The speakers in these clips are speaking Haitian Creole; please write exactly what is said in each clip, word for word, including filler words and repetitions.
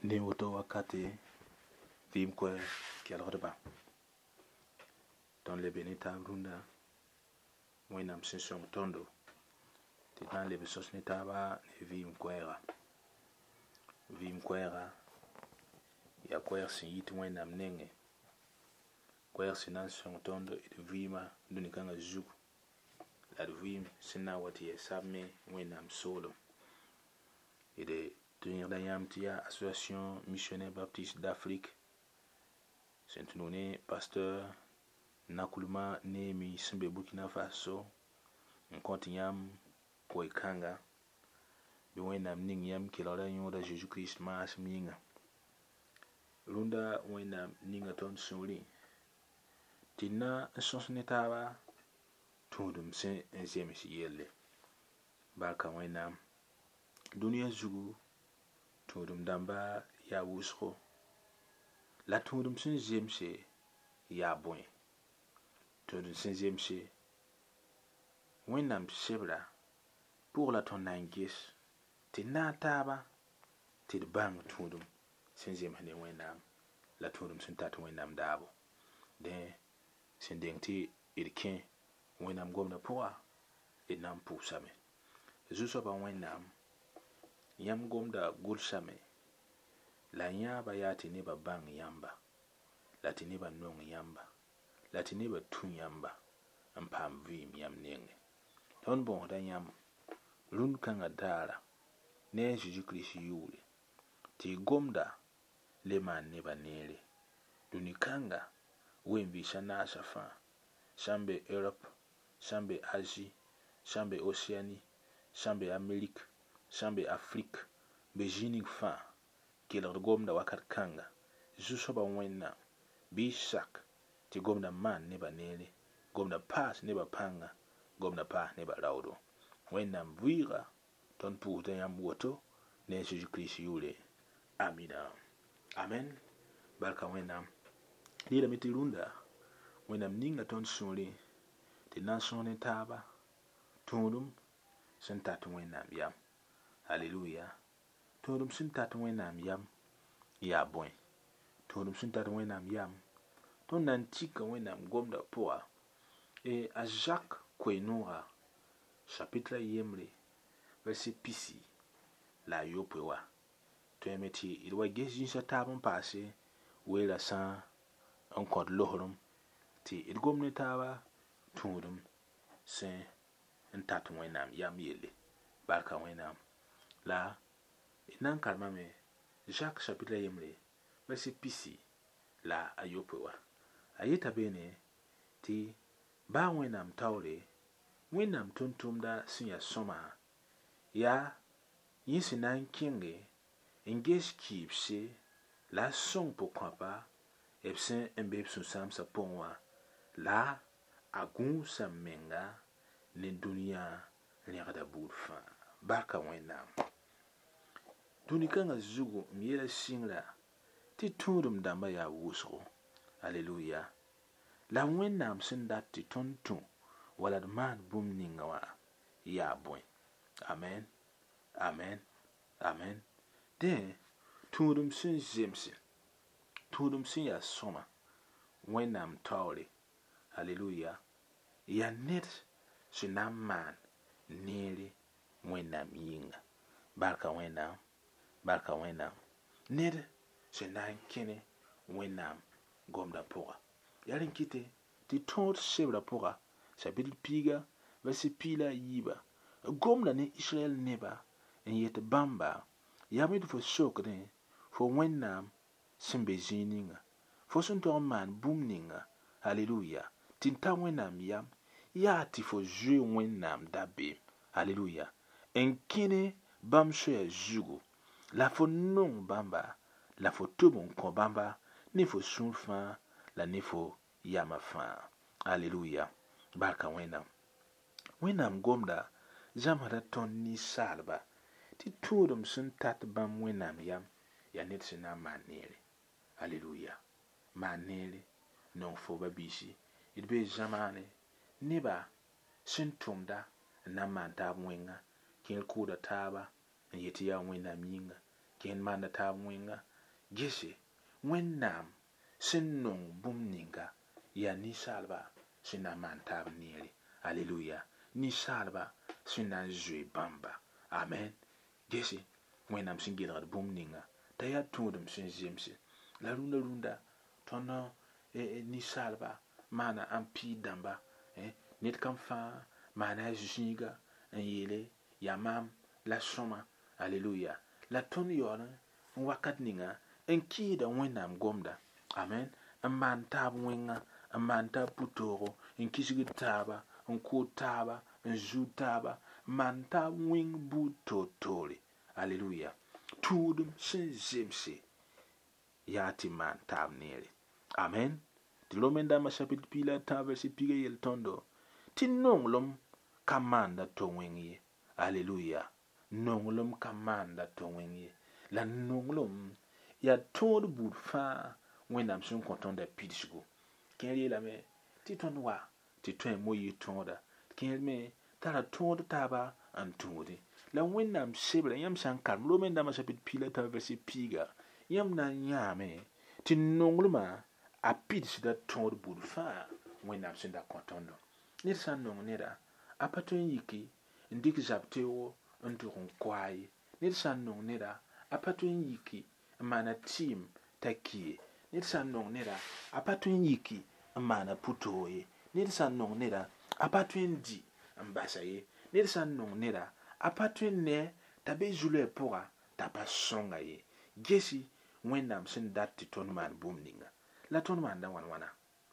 ne woto wakati vim kwe kelgdba tõnd le be ne taab rũndã wẽnnaam sẽn sõng tõndo tɩ d na n leb sõs ne taaba ne vɩɩm koɛɛga. Vɩɩm koɛɛga yaa koɛɛg sẽn yit wẽnnaam nengẽ, koɛɛg sẽn na n sõng tõnd d vɩɩmã dũni-kãngã zug, la d vɩɩm sẽn na n wa tɩ yɛ sabme wẽnnaam soolem. D tɩ yẽgda yãmb tɩ yaa Association Missionnaire Baptiste d'Afrique sẽn tũnug ne pasteur Nakuluma Neemi sẽn be Burkina Faso n kõ tɩ yãmb koe-kãnga bɩ wẽnnaam ning yãmb kelgda yõoda Zeezi Kirist maasem yĩnga. Rũndã wẽnnaam ninga tõnd sũurẽ tɩ d na n sõs ne taaba tũudum sẽn n zems yelle. Barka wẽnnaam. Dũniyã zugu tũudum dãmba yaa wʋsgo, la tũudum sẽn zemse yaa bõe. Tũudum sẽn zemse wẽnnaam sebra pʋgla tõnd na n ges tɩ d na taaba tɩ d bãng tũudum sẽn zems ne wẽnnaam la tũudum sẽn tat wẽnnaam daabo. Dẽ sẽn deng tɩ d kẽ wẽnnaam gomdã pʋga d na n pʋʋsame. Zu-soabã wẽnnaam, yãmb gomda gʋlsame la yãabã yaa tɩ nebã bãng yãmba, la tɩ nebã nong yãmba, la tɩ nebã tũ yãmba n paam vɩɩm yãmb nengẽ. Tõnd bõosda yãmb rũnd-kãngã daara ne a Zeezi Kirist yʋʋre tɩ y gomda le maan nebã neere. Dũni-kãngã ween-biisã naasã fãa, sã n be Europe, sã n be Azi, sã n be Oceani, sã n be Amerik, sã n be Afrik, be zĩnig fãa, kelgd gomda wakat kãnga. Zu-soabã wẽnnaam, bɩ y sak tɩ gomda maan nebã neere, gomda paas nebã pãnga, gomda paas nebã raoodo. Wẽnnaam vɩɩga tõnd pʋʋsda yãmb woto ne a Zeezi Kirist yʋʋre. Amina. Amen. Barka wẽnnaam. D yeelame tɩ rũndã wẽnnaam ninga tõnd sũurẽ tɩ d na n sõs ne taaba tũudum sẽn tat wẽnnaam yam. Halleluya. Tũudum sẽn tat wẽnnaam yam yaa bõe? Tũudum sẽn tat wẽnnaam yam, tõnd na n tika wẽnnaam gomdã pʋga. E a Zak koe-noogã chapitre yembre verset pisi la a yopoe wa. Tõeme tɩ d wa ges zĩnsã taab n paase weerã sã n kõt losrem tɩ d gom ne taaba tũudum sẽn n tat wẽnnaam yam yelle. Barka wẽnnaam. La d na n karemame Zak chapitre yembre verset pisi la a yopoe wa. A yeta beene tɩ baa wẽnnaam taoore, wẽnnaam tʋm-tʋmda sẽn ya sõma yaa yẽ sẽn na n kẽnge n ges kɩɩbse la a sõng pʋ-kõapa b sẽn n be b sũ-sãamsã pʋgẽ wã, la a gũusa menga ne dũniyã rẽgda buud fãa. Barka wẽnnaam. Dũni-kãngã zugu m yeela sɩngrã tɩ tũudum dãmbã yaa wʋsgo. Halleluya. La wẽnnaam sẽn dat tɩ tõnd tũ wala d maan bũmb ninga wã yaa bõe? Amen. Amen. Amen. Dẽ tũudum sẽn zemse, tũudum sẽn yaa sõma wẽnnaam taoore, halleluya, yaa ned sẽn na n maan neere wẽnnaam yĩnga. Barka wẽnnaam. Barka wẽnnaam. Ned sẽn na n kẽne wẽnnaam gomdã pʋga. Yaa rẽ kɩte tɩ tõod sebrã pʋga, chapitre piiga verset pii la a yiiba, gomda ne Israɛl nebã n yet bãmba, yame tɩ fo sokdẽ fo wẽnnaam sẽn be zĩig ninga, fo sẽn tog n maan bũmb ninga, halleluya, tɩ n ta wẽnnaam yam, yaa tɩ fo zoe wẽnnaam dabeem, halleluya, n kẽne bãmb soɛɛ zugu, la fo nong bãmba, la fo tʋb n kõ bãmba ne fo sũur fãa la ne fo yama fãa. Halleluya. Barka wẽnnaam. Wẽnnaam gomda zãmsda tõnd ninsaalba tɩ tũudum sẽn tat bãmb wẽnnaam yam yaa ned sẽn na n maan neere. Halleluya. Maan neere, nong fo ba-biisi. D bee zãmaane nebã sẽn tʋmda n na n maan taab wẽnga, kẽer kʋʋda taaba n yetɩ yaa wẽnnaam yĩnga, kẽer maanda taab wẽnga gese wẽnnaam sẽn nong bũmb ninga yaa ninsaalba sẽn na n maan taab neere. Aleluya. Ninsaalba sẽn na n zoe bãmba. Amen. Gese wẽnnaam sẽn gelgd bũmb ninga t'a yaa tũudum sẽn zemse. La rũndã rũndã tõnd ninsaalba maana n piig dãmba. Ned kam fãa maana a zĩiga n yeele yaa maam la sõma. Aleluya. La tõnd yaool n wakat ninga n kɩɩda wẽnnaam gomda. Amen. N maan taab wẽnga, n maan taab pʋ-toogo, n kisgd taaba, n kood taaba, n zuu taaba, n maan taab wẽng buud toor-toore. Aleluya. Tũudum sẽn zemse yaa tɩ maan taab neere. Amen. Tɩ Rome-dãmbã chapitre piig la tãag verse piigã yel tõndo tɩ nonglem ka maanda to wẽng ye. Aleluya. Nonglem ka maanda to wẽng ye. La nonglem yaa tõod buud fãa wẽnnaam sẽn kõ tõnda pidsgo. Kẽer yeelame tɩ tõnd wa tɩ tõe n moyɩɩ tõoda. Kẽer me tara tõod taaba n tũude. La wẽnnaam sebra yãmb sã n karem Rome-dãmbã chapitre piig la tãag verse piiga yãmb na n yãame tɩ nonglmã a pidsda tõod buud fãa wẽnnaam sẽn da kõ tõndo. Ned sã n nong neda a pa tõe n yiki n dɩk zab teoogo n tʋg n koa ye. Ned sã n nong neda a pa tõe n yiki n maana tɩɩm t'a ki ye. Ned sã n nong neda a pa tõe n yiki n maana pʋ-toog ye. Ned sã n nong neda a pa tõe n di n basa ye. Ned sã n nong neda a pa tõe n ne t'a be zulɛ pʋga t'a pa sõnga ye. Gesi wẽnnaam sẽn dat tɩ tõnd maan bũmb ninga. La tõnd maanda wãn wãna.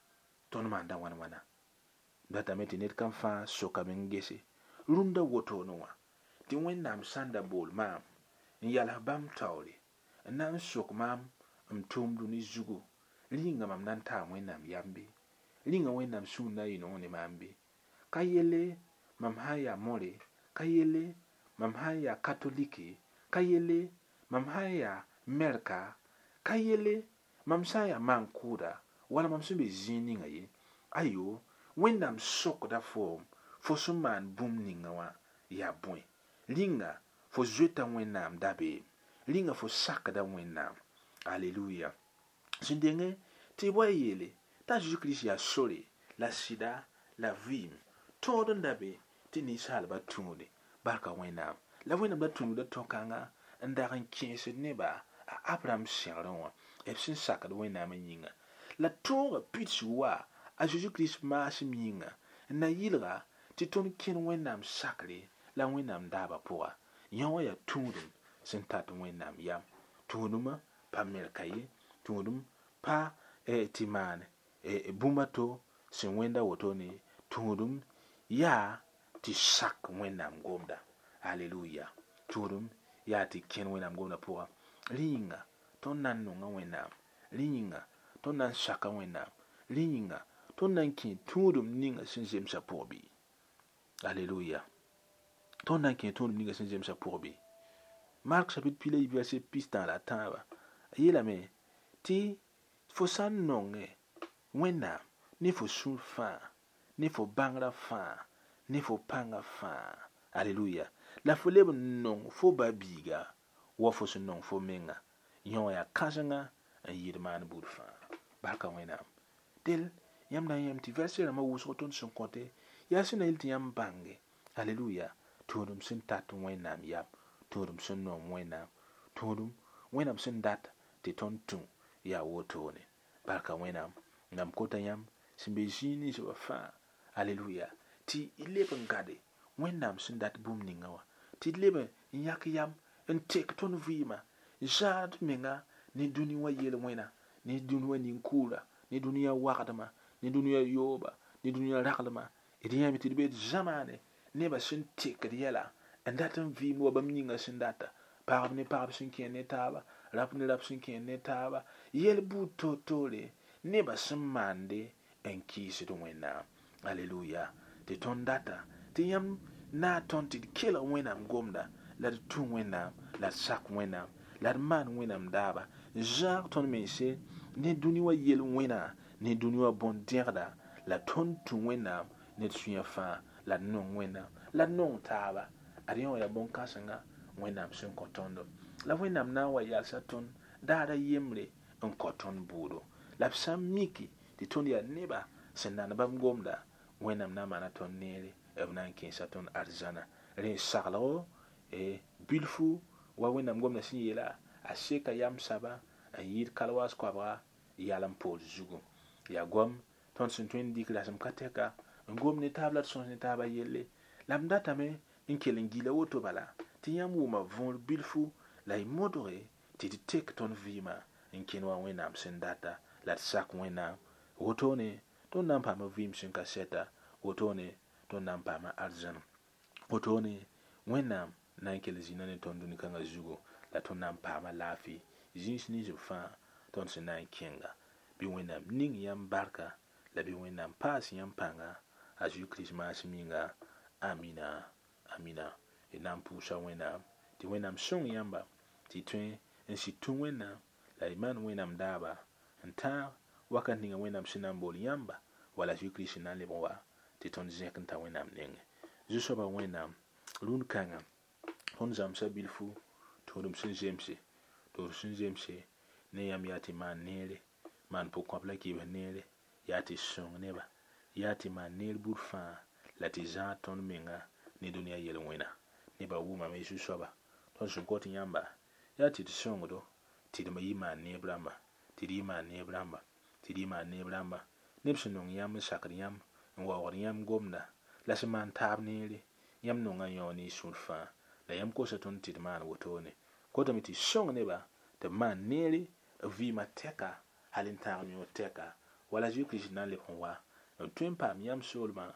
Tõnd maanda wãn wãna. Datame tɩ ned kam fãa sokame n gese rũndã wotoone wã tɩ wẽnnaam sãn da bool maam n yals bãmb taoore n na n sok maam m tʋʋm dũni zugu. Rĩnga mam na n taa wẽnnaam yambe. Rĩnga wẽnnaam sũur na n yɩ noog ne maam be. Ka yelle mam sã n yaa more, ka yelle mam sã n yaa katolike, ka yelle mam sã n yaa mɛrka, ka yelle mam sã n yaa maan-kʋʋda wala mam sẽn be zĩig ninga ye. Ayo, wẽnnaam sokda foom fo sẽn maan bũmb ninga wã yaa bõe. Rĩnga fo zoeta wẽnnaam dabeem. Rĩnga fo sakda wẽnnaam. Aleluya. Sẽn denge tɩ y wa yeele t'a Zeezi-Kirist yaa sore la sɩda la vɩɩm tõod n da be tɩ ninsaalbã tũude. Barka wẽnnaam. La wẽnnaam da tũnuda tõ-kãnga n dag n kẽesd nebã a Abraham sẽgrẽ wã b sẽn sakd wẽnnaam n yĩnga. La tõoga pidsg wa a Zeezi-Kirist maasem yĩnga n na yɩlga tɩ tõnd kẽnd wẽnnaam sakre la wẽnnaam daabã pʋga. Yã wã yaa tũudum sẽn tat wẽnnaam yam. Tũudumã pa melka ye. Tũudum pa tɩ maan bũmba to sẽn wẽnda wotone. Tũudum yaa tɩ sak wẽnnaam gomda. Aleluya. Tũudum yaa tɩ kẽnd wẽnnaam gomda pʋga. Rẽ yĩnga tõnd na n nonga wẽnnaam. Rẽ yĩnga tõnd na n saka wẽnnaam. Rẽ yĩnga tõnd na n kẽ tũudum ninga sẽn zemsa pʋg bɩ. Aleluya. Tõnd na n kẽ tũudum ninga sẽn zemsa pʋg bɩ. Mark chapitre piig la yɩ verset pis tãag la tãabã a yeelame tɩ fo sã n nonge wẽnnaam ne fo sũur fãa, ne fo bãngrã fãa, ne fo pãnga fãa. Aleluya. La fo leb n nong fo ba-biiga wa fo sẽn nong fo menga. Yã wã yaa kãsenga n yɩɩd maan buud fãa. Barka wẽnnaam. Del yãmb na n yãmb tɩ verse rãmbã wʋsg tõnd sẽn kõte yaa sẽn na yel tɩ yãmb bãnge. Aleluya. Tũudum sẽn tat wẽnnaam yam. Tũudum sẽn nom wẽnnaam. Tũudum wẽnnaam sẽn dat tɩ tõnd tũ yaa wotone. Barka wẽnnaam. Mam kota yãmb sẽn be zĩig ninsbã fãa. Aleluya. Tɩ y leb n gade wẽnnaam sẽn dat bũmb ninga wã. Tɩ d leb n yãk yam n tek tõnd vɩɩmã. Zaad menga ne dũni wã yel-wẽna, ne dũni wã nin-kʋʋra, ne dũniyã wagdmã, ne dũniyã yooba, ne dũniyã raglmã. D yãmb tɩ d be d zãmaane nebã sẽn tekd yɛla n dat n vɩɩm wa bãmb yĩnga sẽn data. Pagb ne pagb sẽn kẽer ne taaba, rap ne rap sẽn kẽer ne taaba. Yɛl buud toor-toore nebã sẽn maande n kɩɩsd wẽnnaam. Aleluya. Tɩ tõnd data tɩ yãmb na tõnd tɩ d kelg wẽnnaam gomda la d tũ wẽnnaam la d sak wẽnnaam la d maan wẽnnaam daaba. Zãag tõnd mense ne dũni wã yel-wẽna ne dũni wã bõn-dẽgda la tõnd tũ wẽnnaam ne d sũyã fãa la d nong wẽnnaam la d nong taaba. Ad yã wã yaa bõn-kãsenga wẽnnaam sẽn kõ tõndo. La wẽnnaam na n wa yalsa tõnd daara yemre n ko tõnd buudo la b sã n miki tɩ tõnd yaa neba sẽn nan bãmb gomda wẽnnaam na n maana tõnd neere b na n kẽesa tõnd arzãna rẽ saglgo bilfu wa wẽnnaam gomda sẽn yeela a seka yam saba n yɩɩd kalwaas koabga yal n poor zugu yaa gom tõnd sẽn tõe n dɩk rasem ka tɛka n gom ne taab la d sõs ne taabã yelle la m datame n kell n gila woto bala tɩ yãmb wʋma võor bilfu la y modge tɩ d tek tõnd vɩɩmã n kẽn wa wẽnnaam sẽn data la d sak wẽnnaam wotone tõnd na n paama vɩɩm sẽn ka sɛta wotone tõnd na n paama arzãn wotone wẽnnaam na n kell zĩnã ne tõnd dũni-kãngã zugu la tõnd na n paama laafɩ zĩis nins b fãa tõnd sẽn na n kẽnga bɩ wẽnnaam ning yãmb barka la bɩ wẽnnaam paas yãmb pãnga a zu krismas minga amina amina d na n pʋʋsa wẽnnaam tɩ wẽnnaam sõng yãmba tɩ tõe n sɩd tũ wẽnnaam la y maan wẽnnaam daaba n tãag wakat ninga wẽnnaam sẽn na n bool yãmba wala zu kirist na n leb n wa tɩ tõnd zẽk n ta wẽnnaam nengẽ zu-soaba wẽnnaam rũn-kãngã tõnd zãmsa bilfu tʋʋdem sẽn zemse tʋʋd sẽn zemse ne yãmb yaa tɩ maan neere maan pʋg-kõap la kɩɩbs neere yaa tɩ sõng neba yaa tɩ maan neer bur fãa la tɩ zãag tõnd menga ne dũniyã yel-wẽna nebã wʋmame zu-soaba tõnd sẽn kot yãmba yaa tɩ d sõngdo tɩ d ma yɩ maan neeb rãmba tɩ d yɩ maan neeb rãmba tɩ d yɩ maan neeb rãmba neb sẽn nong yãmb n sakd yãmb n waoogd yãmb gomda la sẽn maan taab neere yãmb nongã yão ne y sũur fãa la yãmb kosa tõnd tɩ d maan wotone kotame tɩ sõng neba tɩ b maan neere b vɩɩmã tɛka hal n tãag yõor tɛka wala zu kirist na n leb n wa n tõe n paam yãmb soolmã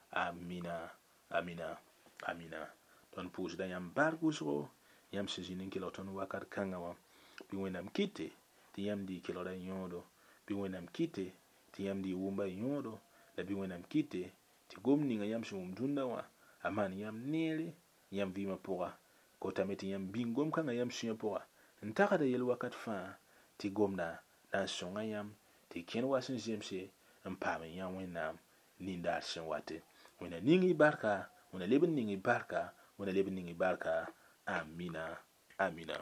amina amina amina tõnd pʋʋsda yãmb bark wʋsgo yãmb sẽn zĩnd n kelg tõnd wakat kãngã wã bɩ wẽnnaam kɩte tɩ yãmb dɩ y kelgra yõodo bɩ wẽnnaam kɩte tɩ yãmb dɩ y wʋmba yõodo la bɩ wẽnnaam kɩte tɩ gom ninga yãmb sẽn wʋm dũnna wã a maan yãmb neere yãmb vɩɩmã pʋga kotame tɩ yãmb bĩng gom-kãngã yãmb sũyã pʋga n tagda yel wakat fãa tɩ gomda na n sõnga yãmb tɩ y kẽnd wa sẽn zemse n paam n yã wẽnnaam nindaar sẽn wate wẽna ning y barka wẽna leb n ning y barka wẽna leb n ning y barka amina amina